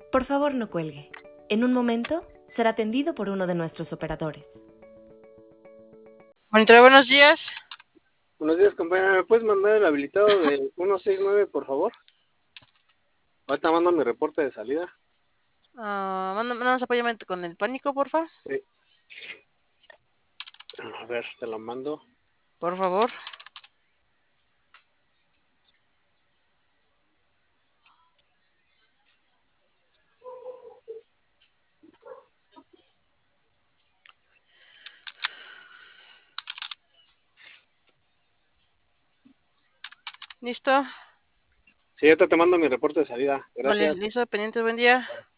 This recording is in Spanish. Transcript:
Por favor, no cuelgue. En un momento será atendido por uno de nuestros operadores. Monitor, buenos días. Buenos días, compañera. ¿Me puedes mandar el habilitado de 169, por favor? Ahorita mando mi reporte de salida. Mándanos apóyame con el pánico, porfa. Sí. A ver, te lo mando. Por favor. ¿Listo? Sí, ahorita te mando mi reporte de salida. Vale, Gracias. listo, pendientes, buen día.